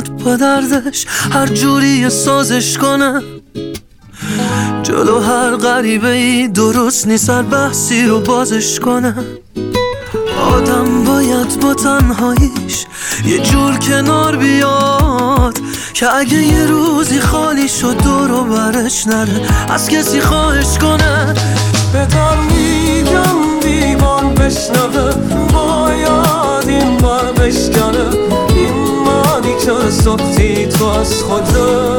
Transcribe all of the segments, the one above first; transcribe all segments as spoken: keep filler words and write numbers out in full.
باید با دردش هر جوری سازش کنه. جلو هر غریبه ای درست نیست هر بحثی رو بازش کنه. آدم باید با تنهاییش یه جور کنار بیاد که اگه یه روزی خالی شد دور و برش نره از کسی خواهش کنه. بهتر میگم دیوار بشنوه، باید این بار بشکنه. این مانی که ساختی تو از خودت،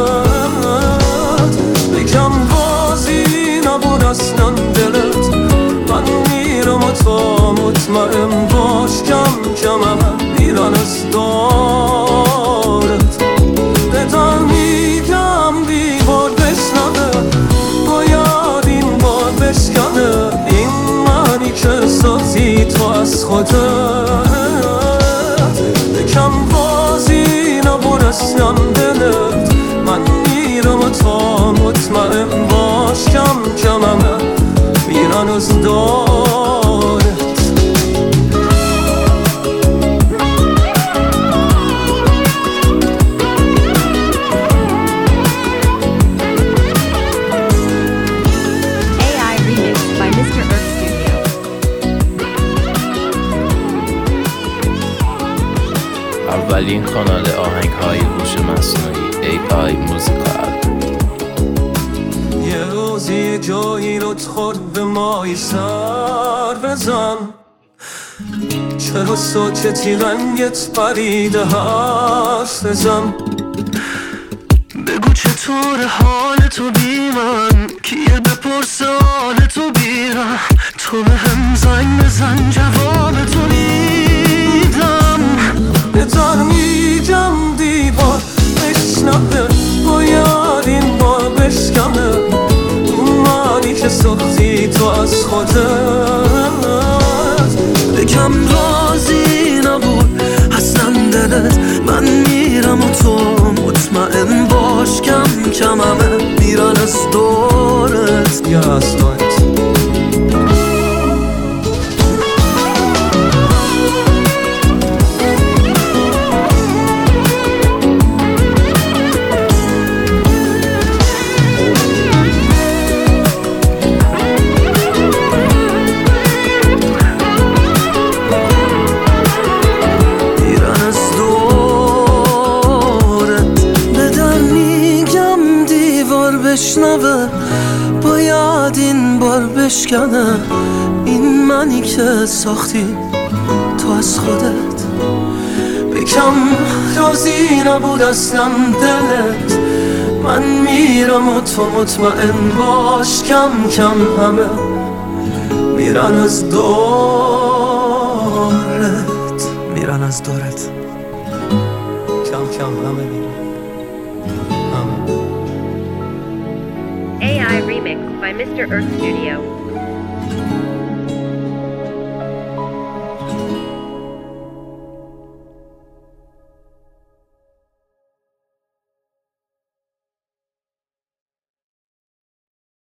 بگم بازی نبود اصلا دلت. من میرم و تو مطمئن باش کم کم همه میرن از دارت. بهتر میگم دیوار بشنوه، باید این بار بشکنه. این معنی که سازی تو از خودت، بکم بازی نبود اصلا دلت. من میرم و تو مطمئن باش کم کم همه میرن از دارت. اولین کانال آهنگ های هوش مصنوعی ای آی موزیکال. یه روزی جایی رو خورد به مای سر بزن، چرا ساکتی رنگت پریده حرف بزن. بگو چطور حال تو بی من، کیه بپرسه حال تو بیرم. تو به هم زنگ بزن جواب تو میدم. بهتر میگم دیوار بشنوه، باید این بار بشکنه. اون معنی که ساختی تو از خودت، بکم رازی نبود اصلا دلت. من میرم و تو مطمئن باش کم کم همه میرن از دورت. یا از دورت. بشنوه باید این بار بشکنه. این منی که ساختی تو از خودت، بکم رازی نبود اصلا دلت. من میرم و تو مطمئن باش کم کم همه میرن از دورت. میرن از دورت کم کم همه میرن. A I remix by Mister Earth Studio.